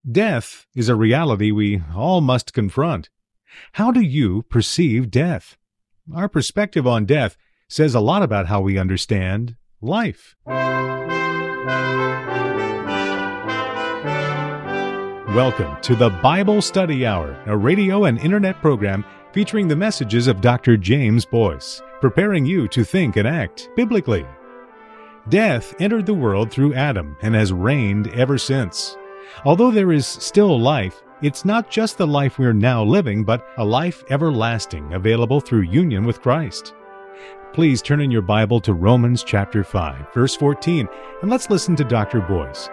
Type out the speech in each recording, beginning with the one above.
Death is a reality we all must confront. How do you perceive death? Our perspective on death says a lot about how we understand life. Welcome to the Bible Study Hour, a radio and internet program featuring the messages of Dr. James Boyce, preparing you to think and act biblically. Death entered the world through Adam and has reigned ever since. Although there is still life, it's not just the life we're now living, but a life everlasting available through union with Christ. Please turn in your Bible to Romans chapter 5, verse 14, and let's listen to Dr. Boyce.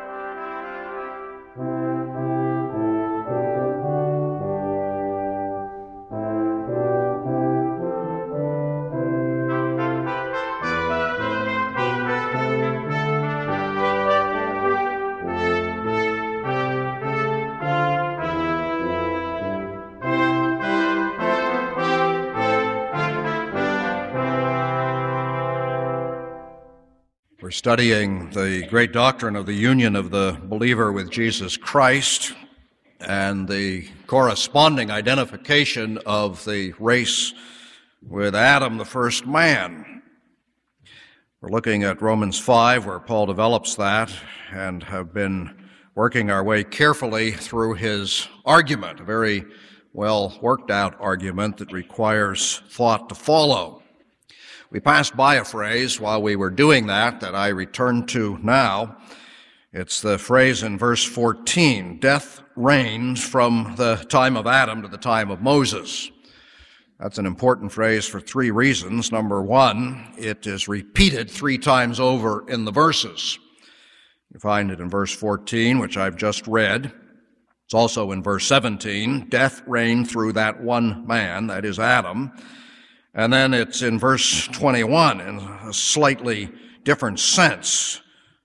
We're studying the great doctrine of the union of the believer with Jesus Christ and the corresponding identification of the race with Adam, the first man. We're looking at Romans 5, where Paul develops that, and have been working our way carefully through his argument, a very well worked out argument that requires thought to follow. We passed by a phrase while we were doing that I return to now. It's the phrase in verse 14, death reigned from the time of Adam to the time of Moses. That's an important phrase for three reasons. Number one, it is repeated three times over in the verses. You find it in verse 14, which I've just read. It's also in verse 17, death reigned through that one man, that is Adam. And then it's in verse 21 in a slightly different sense.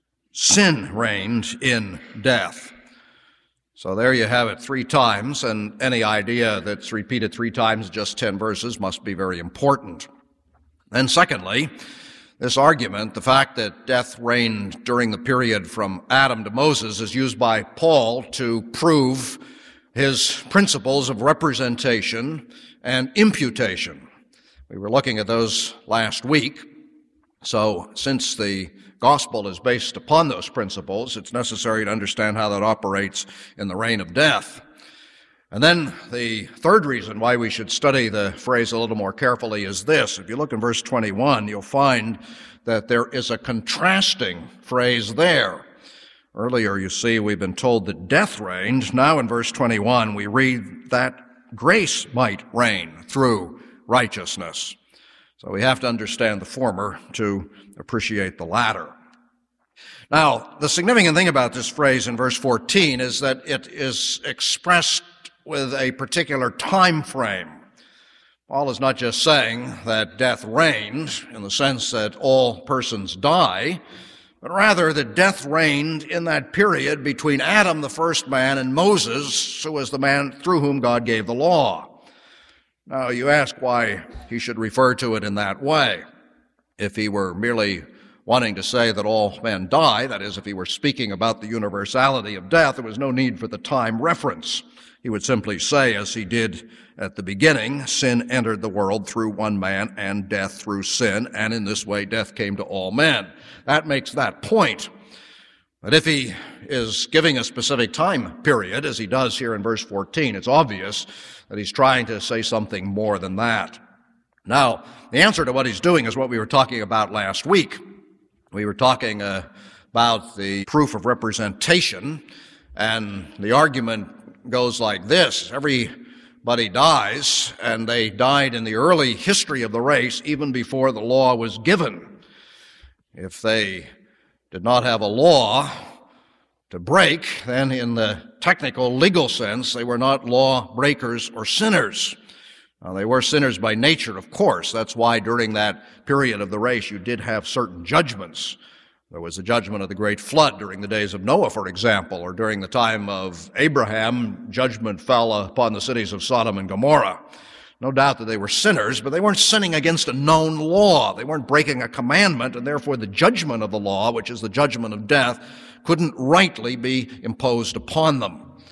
Sin reigned in death. So there you have it three times, and any idea that's repeated three times, just 10 verses, must be very important. And secondly, this argument, the fact that death reigned during the period from Adam to Moses, is used by Paul to prove his principles of representation and imputation. We were looking at those last week. So since the gospel is based upon those principles, it's necessary to understand how that operates in the reign of death. And then the third reason why we should study the phrase a little more carefully is this. If you look in verse 21, you'll find that there is a contrasting phrase there. Earlier, you see, we've been told that death reigned. Now in verse 21, we read that grace might reign through righteousness. So we have to understand the former to appreciate the latter. Now, the significant thing about this phrase in verse 14 is that it is expressed with a particular time frame. Paul is not just saying that death reigned in the sense that all persons die, but rather that death reigned in that period between Adam, the first man, and Moses, who was the man through whom God gave the law. Now, you ask why he should refer to it in that way. If he were merely wanting to say that all men die, that is, if he were speaking about the universality of death, there was no need for the time reference. He would simply say, as he did at the beginning, sin entered the world through one man, and death through sin, and in this way death came to all men. That makes that point. But if he is giving a specific time period, as he does here in verse 14, it's obvious that he's trying to say something more than that. Now, the answer to what he's doing is what we were talking about last week. We were talking about the proof of representation, and the argument goes like this. Everybody dies, and they died in the early history of the race, even before the law was given. If they did not have a law to break, then in the technical legal sense, they were not law breakers or sinners. Now, they were sinners by nature, of course. That's why during that period of the race you did have certain judgments. There was the judgment of the great flood during the days of Noah, for example, or during the time of Abraham, judgment fell upon the cities of Sodom and Gomorrah. No doubt that they were sinners, but they weren't sinning against a known law. They weren't breaking a commandment, and therefore the judgment of the law, which is the judgment of death, couldn't rightly be imposed upon them.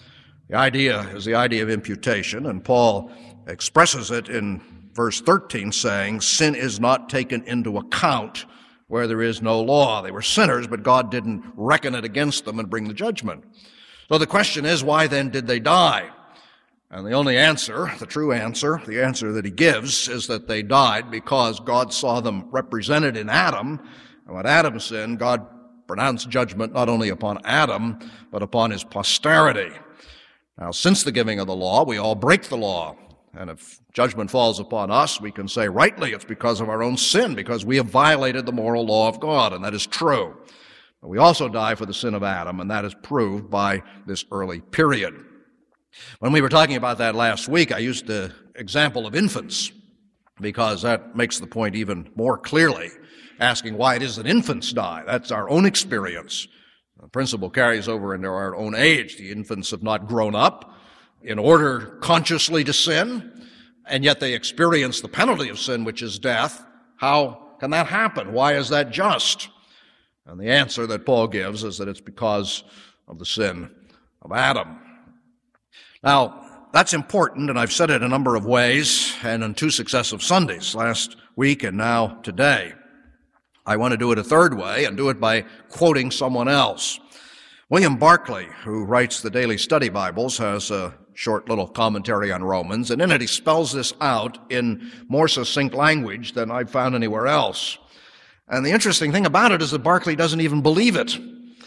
The idea is the idea of imputation, and Paul expresses it in verse 13, saying, sin is not taken into account where there is no law. They were sinners, but God didn't reckon it against them and bring the judgment. So the question is, why then did they die? And the only answer, the true answer, the answer that he gives, is that they died because God saw them represented in Adam. And when Adam sinned, God pronounced judgment not only upon Adam, but upon his posterity. Now, since the giving of the law, we all break the law. And if judgment falls upon us, we can say rightly it's because of our own sin, because we have violated the moral law of God, and that is true. But we also die for the sin of Adam, and that is proved by this early period. When we were talking about that last week, I used the example of infants, because that makes the point even more clearly, asking why it is that infants die. That's our own experience. The principle carries over into our own age. The infants have not grown up in order consciously to sin, and yet they experience the penalty of sin, which is death. How can that happen? Why is that just? And the answer that Paul gives is that it's because of the sin of Adam. Now, that's important, and I've said it a number of ways and on 2 successive Sundays, last week and now today. I want to do it a third way and do it by quoting someone else. William Barclay, who writes the Daily Study Bibles, has a short little commentary on Romans, and in it he spells this out in more succinct language than I've found anywhere else. And the interesting thing about it is that Barclay doesn't even believe it.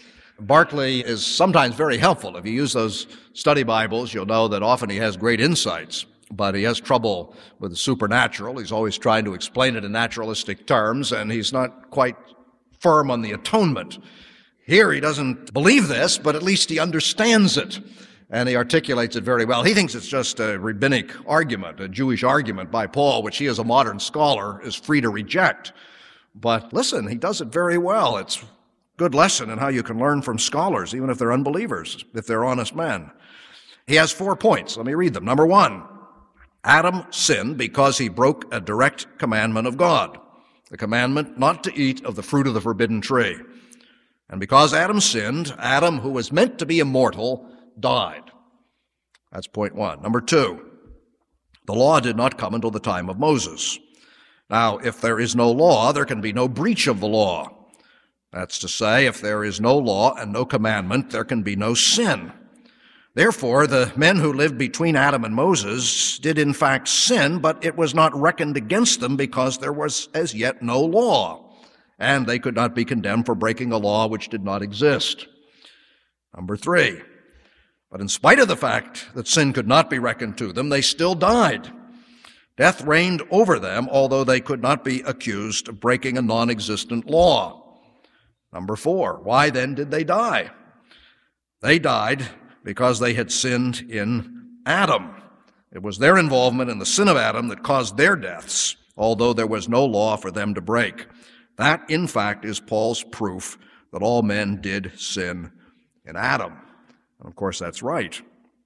Barclay is sometimes very helpful. If you use those study Bibles, you'll know that often he has great insights, but he has trouble with the supernatural. He's always trying to explain it in naturalistic terms, and he's not quite firm on the atonement. Here he doesn't believe this, but at least he understands it, and he articulates it very well. He thinks it's just a rabbinic argument, a Jewish argument by Paul, which he as a modern scholar is free to reject. But listen, he does it very well. It's a good lesson in how you can learn from scholars, even if they're unbelievers, if they're honest men. He has 4 points. Let me read them. Number 1, Adam sinned because he broke a direct commandment of God, the commandment not to eat of the fruit of the forbidden tree. And because Adam sinned, Adam, who was meant to be immortal, died. That's point 1. Number 2, the law did not come until the time of Moses. Now, if there is no law, there can be no breach of the law. That's to say, if there is no law and no commandment, there can be no sin. Therefore, the men who lived between Adam and Moses did in fact sin, but it was not reckoned against them because there was as yet no law, and they could not be condemned for breaking a law which did not exist. Number 3, but in spite of the fact that sin could not be reckoned to them, they still died. Death reigned over them, although they could not be accused of breaking a non-existent law. Number 4, why then did they die? They died because they had sinned in Adam. It was their involvement in the sin of Adam that caused their deaths, although there was no law for them to break. That, in fact, is Paul's proof that all men did sin in Adam. And of course, that's right.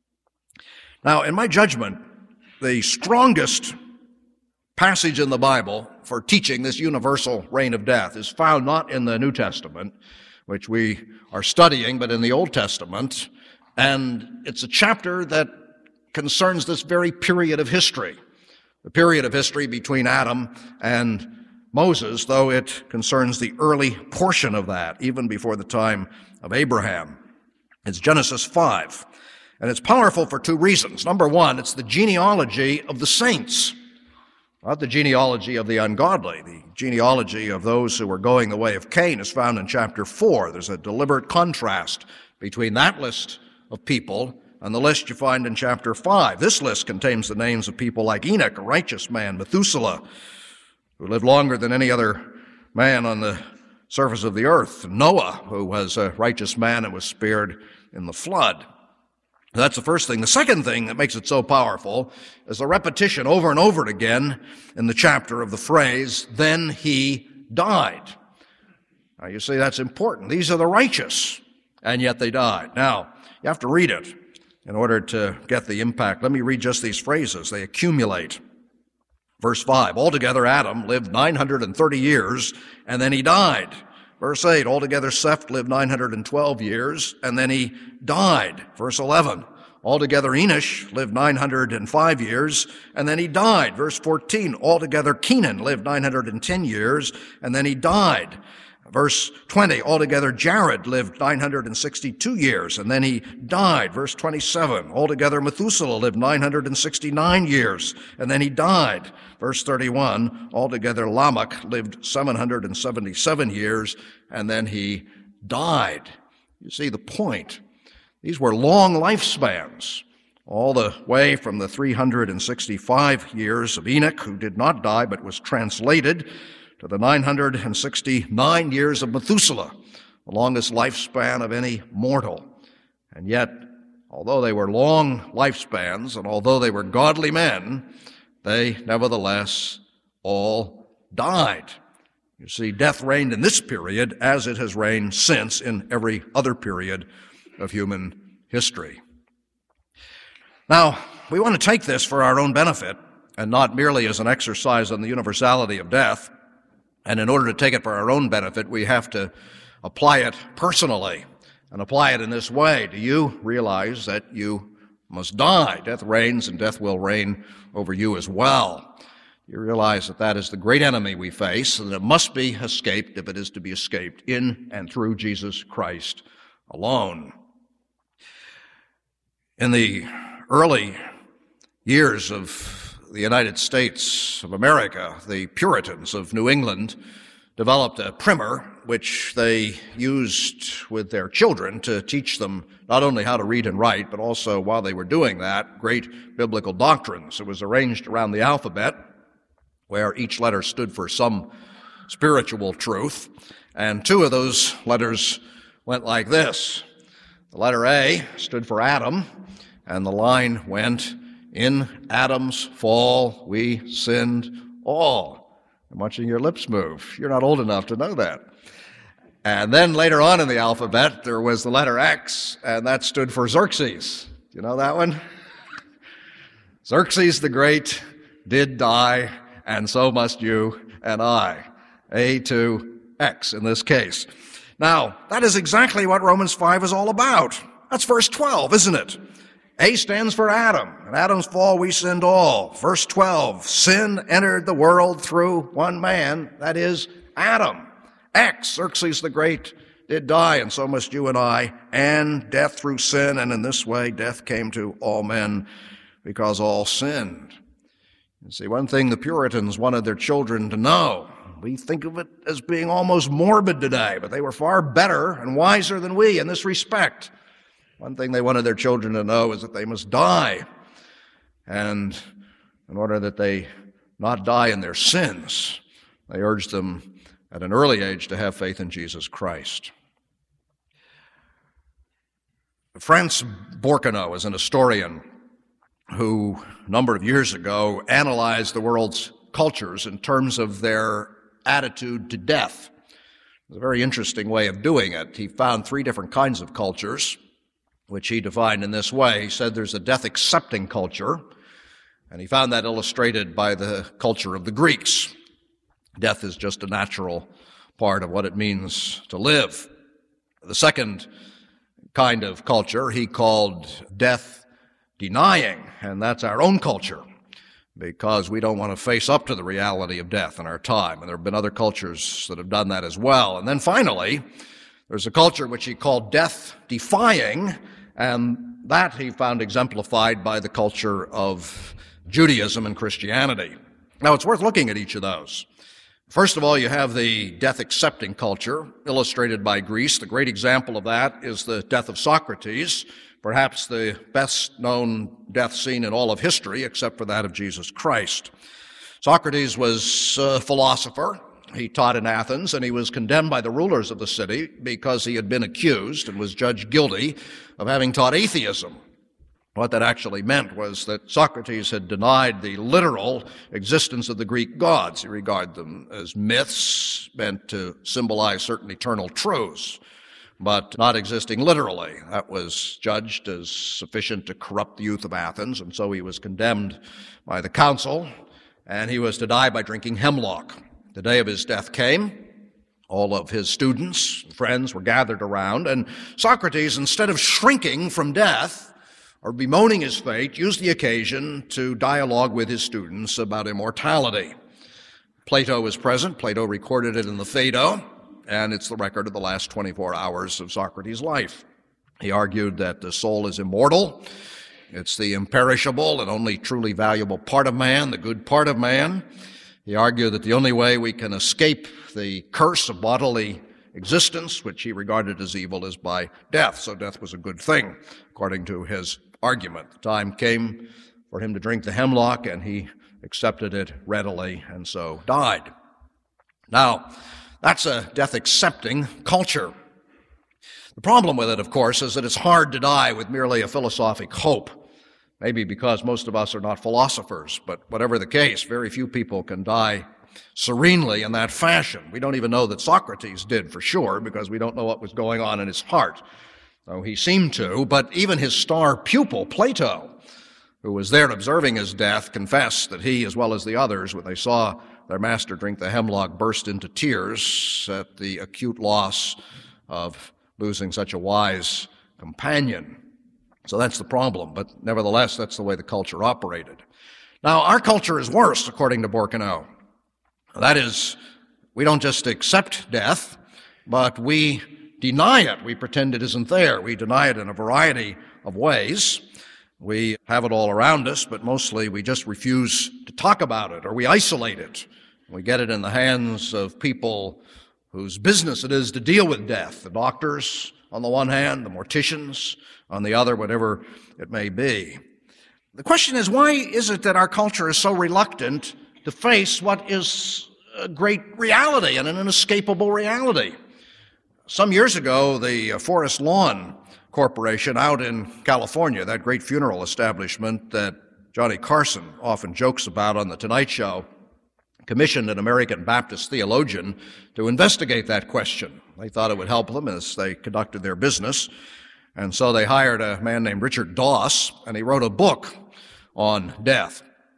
Now, in my judgment, the strongest passage in the Bible for teaching this universal reign of death is found not in the New Testament, which we are studying, but in the Old Testament. And it's a chapter that concerns this very period of history, the period of history between Adam and Moses, though it concerns the early portion of that, even before the time of Abraham. It's Genesis 5. And it's powerful for 2 reasons. Number 1, it's the genealogy of the saints, not the genealogy of the ungodly. The genealogy of those who were going the way of Cain is found in chapter 4. There's a deliberate contrast between that list of people and the list you find in chapter 5. This list contains the names of people like Enoch, a righteous man, Methuselah, who lived longer than any other man on the surface of the earth, Noah, who was a righteous man and was spared in the flood. That's the first thing. The second thing that makes it so powerful is the repetition over and over again in the chapter of the phrase, then he died. Now, you see, that's important. These are the righteous, and yet they died. Now, you have to read it in order to get the impact. Let me read just these phrases. They accumulate. Verse 5, altogether Adam lived 930 years, and then he died. Verse 8, altogether Seth lived 912 years, and then he died. Verse 11, altogether Enosh lived 905 years, and then he died. Verse 14, altogether Kenan lived 910 years, and then he died. Verse 20, altogether Jared lived 962 years, and then he died. Verse 27, altogether Methuselah lived 969 years, and then he died. Verse 31, altogether Lamech lived 777 years, and then he died. You see the point. These were long lifespans, all the way from the 365 years of Enoch, who did not die but was translated, to the 969 years of Methuselah, the longest lifespan of any mortal. And yet, although they were long lifespans, and although they were godly men, they nevertheless all died. You see, death reigned in this period as it has reigned since in every other period of human history. Now, we want to take this for our own benefit and not merely as an exercise on the universality of death. And in order to take it for our own benefit, we have to apply it personally and apply it in this way. Do you realize that you must die? Death reigns, and death will reign over you as well. You realize that that is the great enemy we face, and it must be escaped if it is to be escaped in and through Jesus Christ alone. In the early years of the United States of America, the Puritans of New England developed a primer which they used with their children to teach them not only how to read and write, but also, while they were doing that, great biblical doctrines. It was arranged around the alphabet, where each letter stood for some spiritual truth, and two of those letters went like this. The letter A stood for Adam, and the line went, "In Adam's fall we sinned all." I'm watching your lips move. You're not old enough to know that. And then later on in the alphabet, there was the letter X, and that stood for Xerxes. You know that one? Xerxes the Great did die, and so must you and I. A to X in this case. Now, that is exactly what Romans 5 is all about. That's verse 12, isn't it? A stands for Adam. In Adam's fall we sinned all. Verse 12, sin entered the world through one man, that is, Adam. X, Xerxes the Great, did die, and so must you and I, and death through sin, and in this way death came to all men because all sinned. You see, one thing the Puritans wanted their children to know, we think of it as being almost morbid today, but they were far better and wiser than we in this respect. One thing they wanted their children to know is that they must die, and in order that they not die in their sins, they urged them at an early age to have faith in Jesus Christ. Franz Borkenau is an historian who, a number of years ago, analyzed the world's cultures in terms of their attitude to death. It was a very interesting way of doing it. He found three different kinds of cultures, which he defined in this way. He said there's a death-accepting culture, and he found that illustrated by the culture of the Greeks. Death is just a natural part of what it means to live. The second kind of culture he called death-denying, and that's our own culture, because we don't want to face up to the reality of death in our time, and there have been other cultures that have done that as well. And then finally, there's a culture which he called death-defying, and that he found exemplified by the culture of Judaism and Christianity. Now, it's worth looking at each of those. First of all, you have the death-accepting culture, illustrated by Greece. The great example of that is the death of Socrates, perhaps the best-known death scene in all of history, except for that of Jesus Christ. Socrates was a philosopher. He taught in Athens, and he was condemned by the rulers of the city because he had been accused and was judged guilty of having taught atheism. What that actually meant was that Socrates had denied the literal existence of the Greek gods. He regarded them as myths meant to symbolize certain eternal truths, but not existing literally. That was judged as sufficient to corrupt the youth of Athens, and so he was condemned by the council, and he was to die by drinking hemlock. The day of his death came. All of his students and friends were gathered around, and Socrates, instead of shrinking from death, or bemoaning his fate, used the occasion to dialogue with his students about immortality. Plato was present. Plato recorded it in the Phaedo, and it's the record of the last 24 hours of Socrates' life. He argued that the soul is immortal. It's the imperishable and only truly valuable part of man, the good part of man. He argued that the only way we can escape the curse of bodily existence, which he regarded as evil, is by death. So death was a good thing, according to his argument. The time came for him to drink the hemlock, and he accepted it readily, and so died. Now, that's a death-accepting culture. The problem with it, of course, is that it's hard to die with merely a philosophic hope. Maybe because most of us are not philosophers, but whatever the case, very few people can die serenely in that fashion. We don't even know that Socrates did for sure, because we don't know what was going on in his heart. So he seemed to, but even his star pupil, Plato, who was there observing his death, confessed that he, as well as the others, when they saw their master drink the hemlock, burst into tears at the acute loss of losing such a wise companion. So that's the problem, but nevertheless, that's the way the culture operated. Now, our culture is worse, according to Bourkenau. That is, we don't just accept death, but we deny it. We pretend it isn't there. We deny it in a variety of ways. We have it all around us, but mostly we just refuse to talk about it, or we isolate it. We get it in the hands of people whose business it is to deal with death, the doctors on the one hand, the morticians on the other, whatever it may be. The question is, why is it that our culture is so reluctant to face what is a great reality and an inescapable reality? Some years ago, the Forest Lawn Corporation out in California, that great funeral establishment that Johnny Carson often jokes about on The Tonight Show, commissioned an American Baptist theologian to investigate that question. They thought it would help them as they conducted their business, and so they hired a man named Richard Doss, and he wrote a book on death,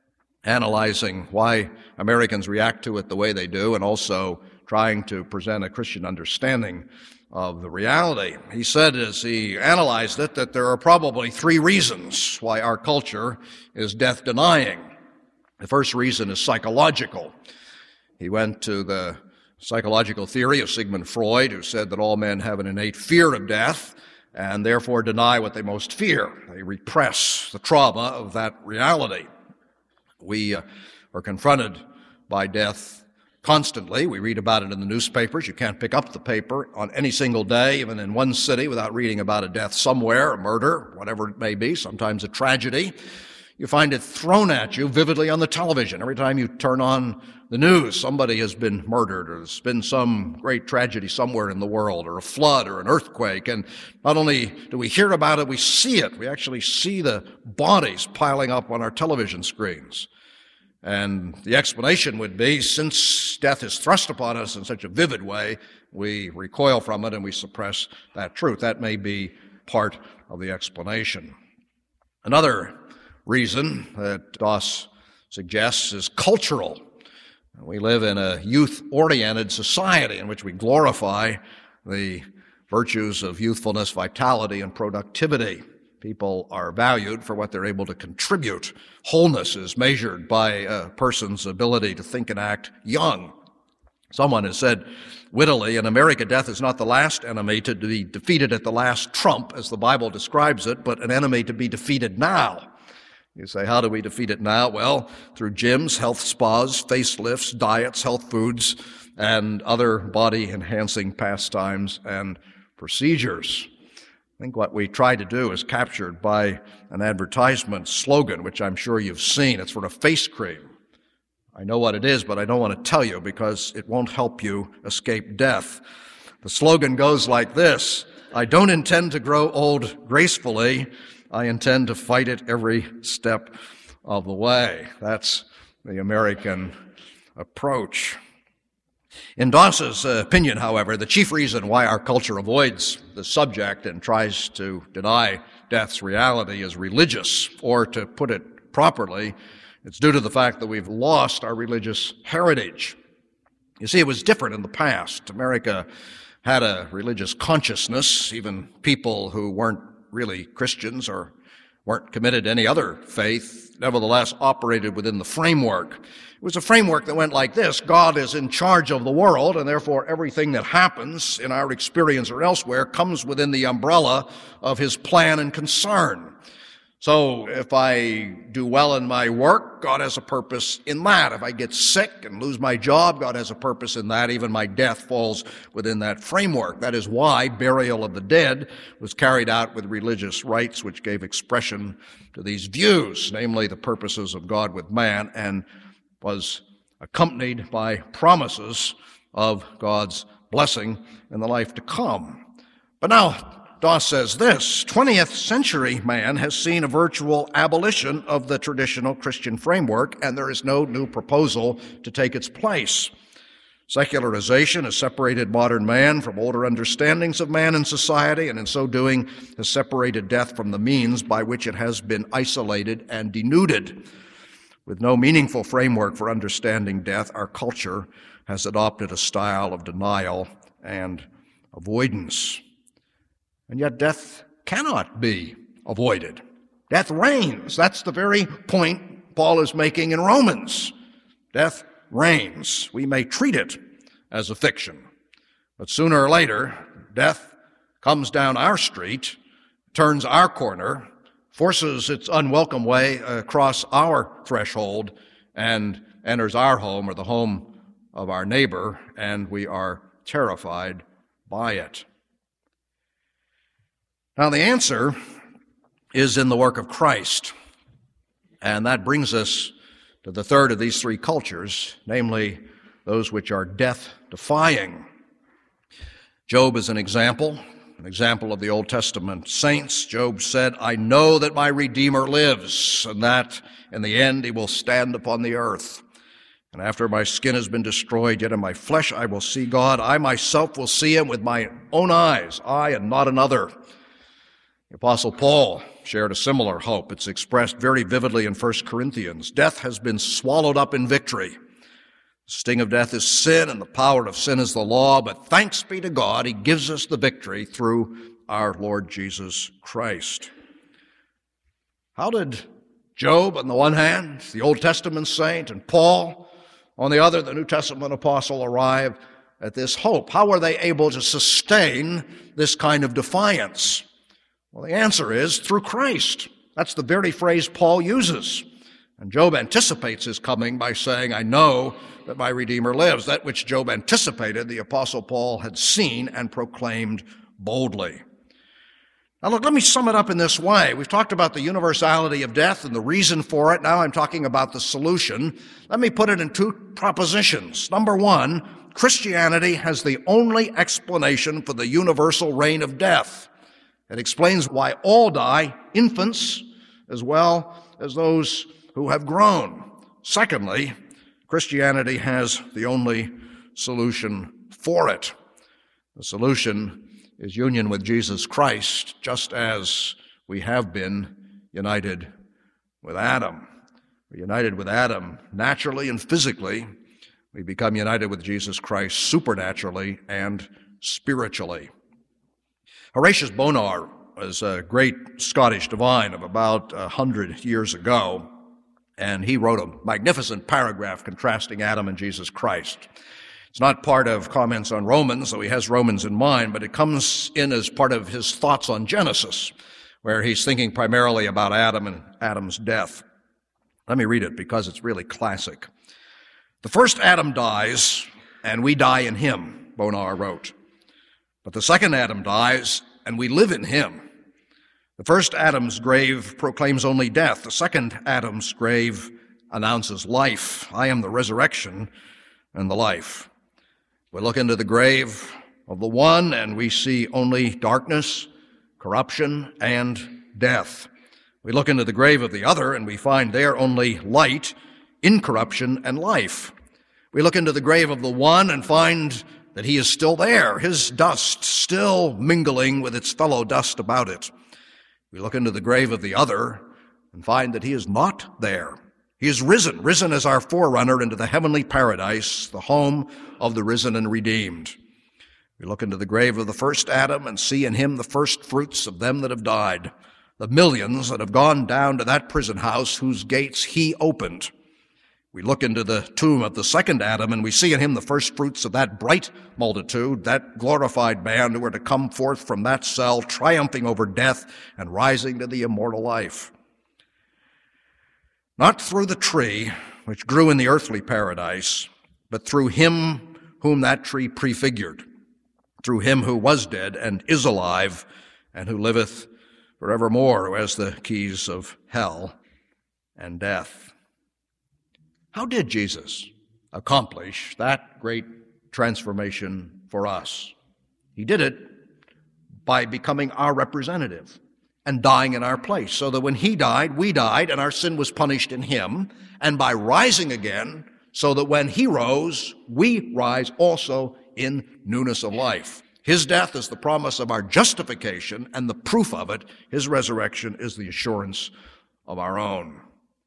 analyzing why Americans react to it the way they do, and also trying to present a Christian understanding of the reality. He said, as he analyzed it, that there are probably three reasons why our culture is death-denying. The first reason is psychological. He went to the psychological theory of Sigmund Freud, who said that all men have an innate fear of death and therefore deny what they most fear. They repress the trauma of that reality. We are confronted by death constantly. We read about it in the newspapers. You can't pick up the paper on any single day, even in one city, without reading about a death somewhere, a murder, whatever it may be, sometimes a tragedy. You find it thrown at you vividly on the television. Every time you turn on the news, somebody has been murdered, or there's been some great tragedy somewhere in the world, or a flood, or an earthquake. And not only do we hear about it, we see it. We actually see the bodies piling up on our television screens. And the explanation would be, since death is thrust upon us in such a vivid way, we recoil from it and we suppress that truth. That may be part of the explanation. Another reason that Doss suggests is cultural. We live in a youth-oriented society in which we glorify the virtues of youthfulness, vitality, and productivity. People are valued for what they're able to contribute. Wholeness is measured by a person's ability to think and act young. Someone has said wittily, in America, death is not the last enemy to be defeated at the last trump, as the Bible describes it, but an enemy to be defeated now. You say, how do we defeat it now? Well, through gyms, health spas, facelifts, diets, health foods, and other body-enhancing pastimes and procedures. I think what we try to do is captured by an advertisement slogan, which I'm sure you've seen. It's for a face cream. I know what it is, but I don't want to tell you because it won't help you escape death. The slogan goes like this: I don't intend to grow old gracefully. I intend to fight it every step of the way. That's the American approach. In Doss's opinion, however, the chief reason why our culture avoids the subject and tries to deny death's reality is religious, or to put it properly, it's due to the fact that we've lost our religious heritage. You see, it was different in the past. America had a religious consciousness. Even people who weren't really Christians or weren't committed to any other faith, nevertheless operated within the framework. It was a framework that went like this: God is in charge of the world, and therefore everything that happens in our experience or elsewhere comes within the umbrella of his plan and concern. So if I do well in my work, God has a purpose in that. If I get sick and lose my job, God has a purpose in that. Even my death falls within that framework. That is why burial of the dead was carried out with religious rites which gave expression to these views, namely the purposes of God with man, and was accompanied by promises of God's blessing in the life to come. But now, Doss says this: 20th century man has seen a virtual abolition of the traditional Christian framework, and there is no new proposal to take its place. Secularization has separated modern man from older understandings of man and society, and in so doing has separated death from the means by which it has been isolated and denuded. With no meaningful framework for understanding death, our culture has adopted a style of denial and avoidance. And yet death cannot be avoided. Death reigns. That's the very point Paul is making in Romans. Death reigns. We may treat it as a fiction, but sooner or later, death comes down our street, turns our corner, forces its unwelcome way across our threshold, and enters our home or the home of our neighbor, and we are terrified by it. Now, the answer is in the work of Christ, and that brings us to the third of these three cultures, namely those which are death-defying. Job is an example of the Old Testament saints. Job said, "I know that my Redeemer lives, and that in the end he will stand upon the earth. And after my skin has been destroyed, yet in my flesh I will see God. I myself will see him with my own eyes, I and not another." The Apostle Paul shared a similar hope. It's expressed very vividly in 1 Corinthians. Death has been swallowed up in victory. The sting of death is sin, and the power of sin is the law, but thanks be to God, he gives us the victory through our Lord Jesus Christ. How did Job, on the one hand, the Old Testament saint, and Paul, on the other, the New Testament apostle, arrive at this hope? How were they able to sustain this kind of defiance? Well, the answer is through Christ. That's the very phrase Paul uses. And Job anticipates his coming by saying, "I know that my Redeemer lives." That which Job anticipated, the Apostle Paul had seen and proclaimed boldly. Now look, let me sum it up in this way. We've talked about the universality of death and the reason for it. Now I'm talking about the solution. Let me put it in two propositions. Number one, Christianity has the only explanation for the universal reign of death. It explains why all die, infants as well as those who have grown. Secondly, Christianity has the only solution for it. The solution is union with Jesus Christ, just as we have been united with Adam. We're united with Adam naturally and physically. We become united with Jesus Christ supernaturally and spiritually. Horatius Bonar was a great Scottish divine of about 100 years ago, and he wrote a magnificent paragraph contrasting Adam and Jesus Christ. It's not part of comments on Romans, though he has Romans in mind, but it comes in as part of his thoughts on Genesis, where he's thinking primarily about Adam and Adam's death. Let me read it because it's really classic. "The first Adam dies, and we die in him," Bonar wrote. "But the second Adam dies, and we live in him. The first Adam's grave proclaims only death. The second Adam's grave announces life. I am the resurrection and the life. We look into the grave of the one, and we see only darkness, corruption, and death. We look into the grave of the other, and we find there only light, incorruption, and life. We look into the grave of the one and find that he is still there, his dust still mingling with its fellow dust about it. We look into the grave of the other and find that he is not there. He is risen as our forerunner into the heavenly paradise, the home of the risen and redeemed. We look into the grave of the first Adam and see in him the first fruits of them that have died. the millions that have gone down to that prison house whose gates he opened. We look into the tomb of the second Adam, and we see in him the first fruits of that bright multitude, that glorified man who were to come forth from that cell, triumphing over death and rising to the immortal life. Not through the tree which grew in the earthly paradise, but through him whom that tree prefigured, through him who was dead and is alive, and who liveth forevermore, who has the keys of hell and death. How did Jesus accomplish that great transformation for us? He did it by becoming our representative and dying in our place, so that when he died, we died, and our sin was punished in him, and by rising again, so that when he rose, we rise also in newness of life. His death is the promise of our justification, and the proof of it, his resurrection, is the assurance of our own.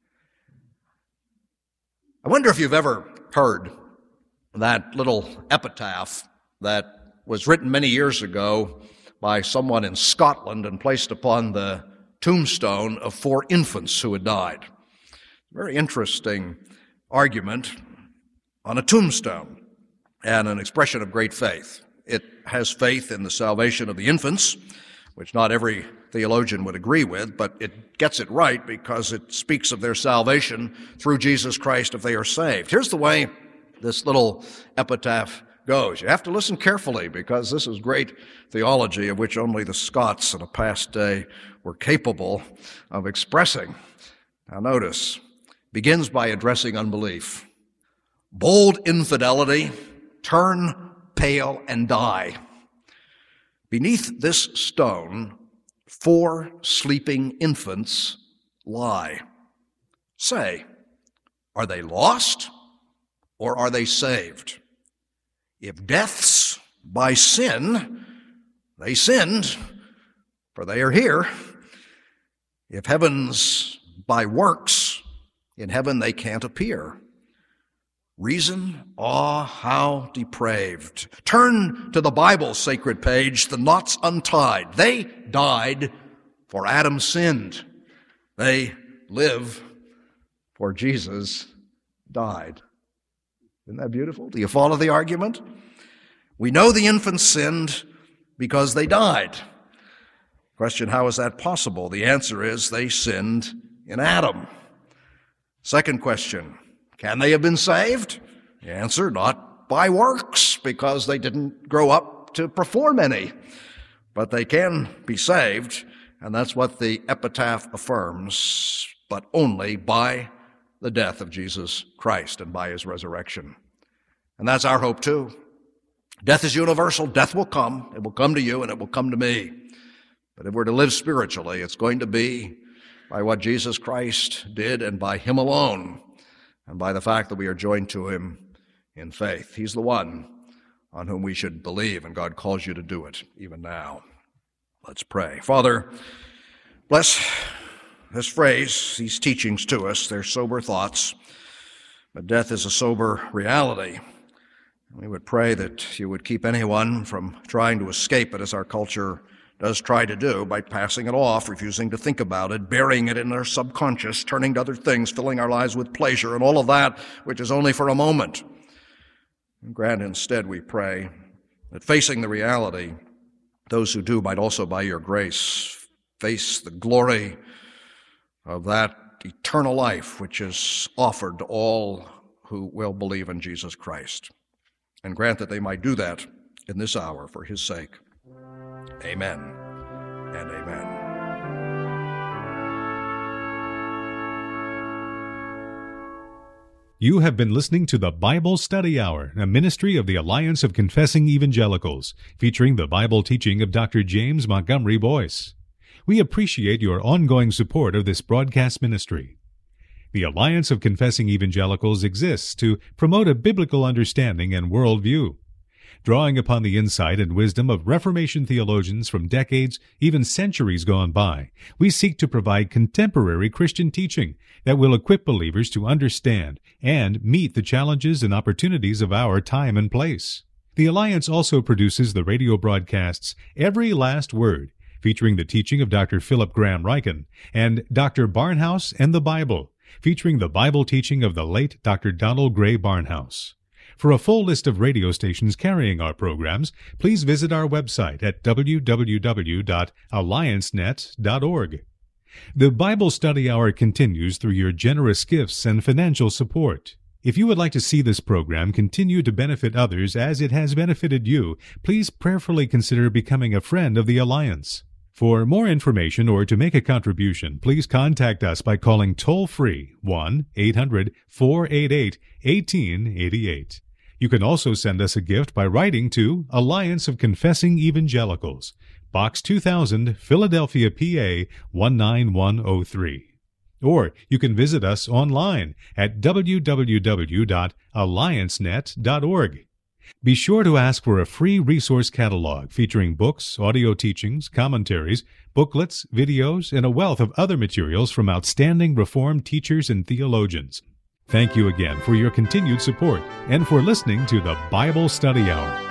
I wonder if you've ever heard that little epitaph that was written many years ago by someone in Scotland and placed upon the tombstone of 4 infants who had died. Very interesting argument on a tombstone and an expression of great faith. It has faith in the salvation of the infants, which not every theologian would agree with, but it gets it right because it speaks of their salvation through Jesus Christ if they are saved. Here's the way this little epitaph goes. You have to listen carefully because this is great theology of which only the Scots in a past day were capable of expressing. Now notice, begins by addressing unbelief. Bold infidelity, turn pale and die. Beneath this stone, 4 sleeping infants lie. Say, are they lost or are they saved? If death's by sin, they sinned, for they are here. If heaven's by works, in heaven they can't appear. Reason, how depraved. Turn to the Bible's sacred page, the knots untied. They died for Adam sinned. They live for Jesus died. Isn't that beautiful? Do you follow the argument? We know the infants sinned because they died. Question, how is that possible? The answer is they sinned in Adam. Second question, can they have been saved? The answer, not by works, because they didn't grow up to perform any. But they can be saved, and that's what the epitaph affirms, but only by the death of Jesus Christ and by his resurrection. And that's our hope too. Death is universal. Death will come. It will come to you and it will come to me. But if we're to live spiritually, it's going to be by what Jesus Christ did and by him alone, and by the fact that we are joined to him in faith. He's the one on whom we should believe, and God calls you to do it even now. Let's pray. Father, bless this phrase, these teachings to us. They're sober thoughts, but death is a sober reality. We would pray that you would keep anyone from trying to escape it, as our culture does try to do, by passing it off, refusing to think about it, burying it in their subconscious, turning to other things, filling our lives with pleasure, and all of that which is only for a moment. And grant instead, we pray, that facing the reality, those who do might also, by your grace, face the glory of that eternal life which is offered to all who will believe in Jesus Christ. And grant that they might do that in this hour for his sake. Amen and amen. You have been listening to the Bible Study Hour, a ministry of the Alliance of Confessing Evangelicals, featuring the Bible teaching of Dr. James Montgomery Boyce. We appreciate your ongoing support of this broadcast ministry. The Alliance of Confessing Evangelicals exists to promote a biblical understanding and worldview. Drawing upon the insight and wisdom of Reformation theologians from decades, even centuries gone by, we seek to provide contemporary Christian teaching that will equip believers to understand and meet the challenges and opportunities of our time and place. The Alliance also produces the radio broadcasts Every Last Word, featuring the teaching of Dr. Philip Graham Ryken, and Dr. Barnhouse and the Bible, featuring the Bible teaching of the late Dr. Donald Gray Barnhouse. For a full list of radio stations carrying our programs, please visit our website at www.alliancenet.org. The Bible Study Hour continues through your generous gifts and financial support. If you would like to see this program continue to benefit others as it has benefited you, please prayerfully consider becoming a friend of the Alliance. For more information or to make a contribution, please contact us by calling toll-free 1-800-488-1888. You can also send us a gift by writing to Alliance of Confessing Evangelicals, Box 2000, Philadelphia, PA 19103. Or you can visit us online at www.alliancenet.org. Be sure to ask for a free resource catalog featuring books, audio teachings, commentaries, booklets, videos, and a wealth of other materials from outstanding Reformed teachers and theologians. Thank you again for your continued support and for listening to the Bible Study Hour.